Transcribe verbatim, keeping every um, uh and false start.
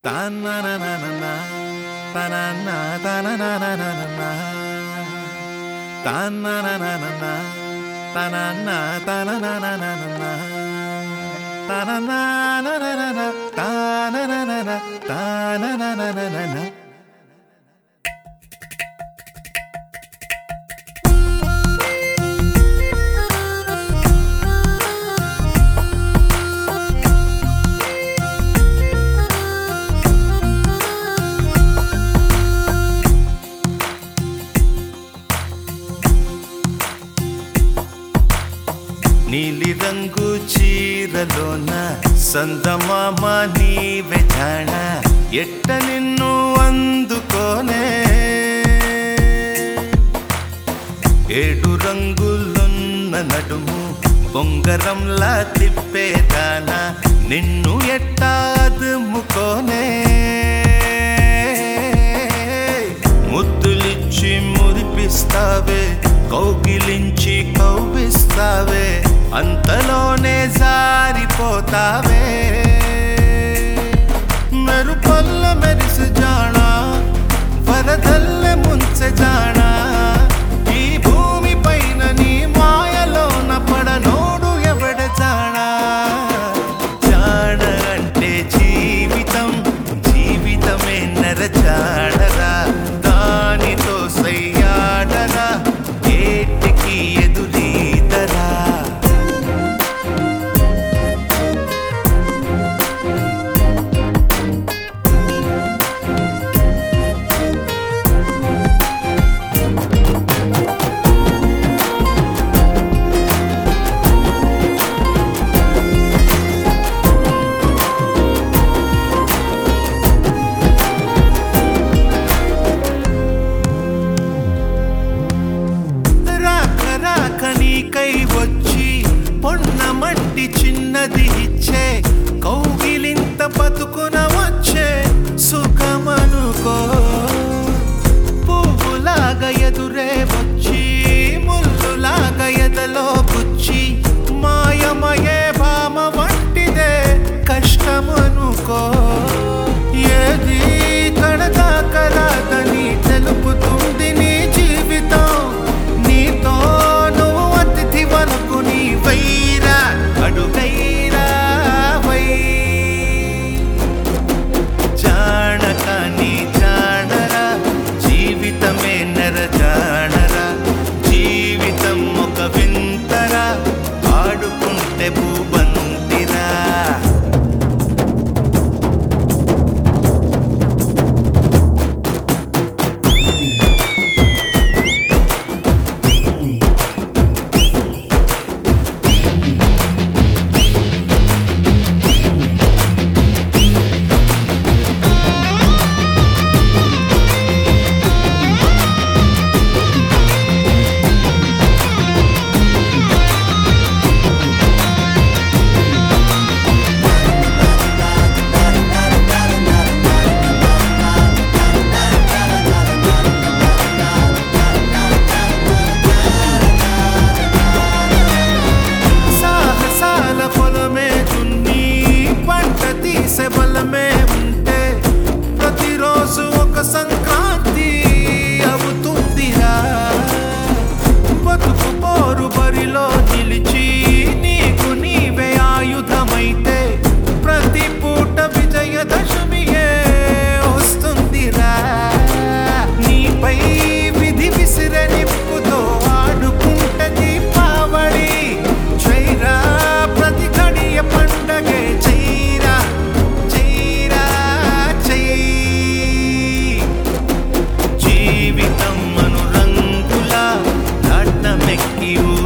Ta-na-na-na-na-na, ta-na-na, ta-na-na-na-na-na, ta-na-na-na-na-na, ta-na-na, ta-na-na-na-na-na, ta-na-na-na-na-na, ta-na-na-na-na, ta-na-na-na-na-na. నీలి రంగు చీరలోన సందమామ నీవే జాణ ఎట్ట నిన్ను అందుకోనే ఏడు రంగులున్న నడుము బొంగరంలా తిప్పేదానా నిన్ను ఎట్టా అదుముకోనే ముద్దులిచ్చి మురిపిస్తావే కౌగిలించి కౌగిస్తావే అంతలోనే జారిపోతావే మెరుపల్ల మెరిసి జానా వరదల్లె ముంచె జానా ఈ భూమి పైన నీ మాయలోన పడనోడు ఎవడ జానా జాణ అంటే జీవితం జీవితమే నర జాడరా దానితో సయ్యాడరా ఏటికి ఎదురీదరా కై వచ్చి పొన్న మట్టి చిన్నది ఇచ్చే కౌగిలింత బతుకున వచ్చే సుఖమనుకో పువ్వులాగా ఎదురే వచ్చి ముల్లులాగా ఎదలో గుచ్చి మాయమయే భామ వంటిదే కష్టమనుకో ఏది కడదాకరాదని తెలుపుతుంది నీ జీవితం నీతో వైరా అడుగైరా వై జాణ కానీ జాణరా జీవితమే నర జాణరా జీవితం ఒక వింతరా ఆడుకుంటే భూబంతిరా బలమే ఉంటే ప్రతిరోజు ఒక సంక్రాంతి అవుతుందిరా బతుకు పోరు బరిలో నిలిచి నీకు నీవే ఆయుధమైతే ప్రతి పూట విజయదశమియే వస్తుందిరా నీపై విధి విసిరే నిప్పుతో ఆడుకుంటే దీపావళి చైరా ప్రతి గడియ పండగే జీవితం అనురంగుల నాట్యమెక్కి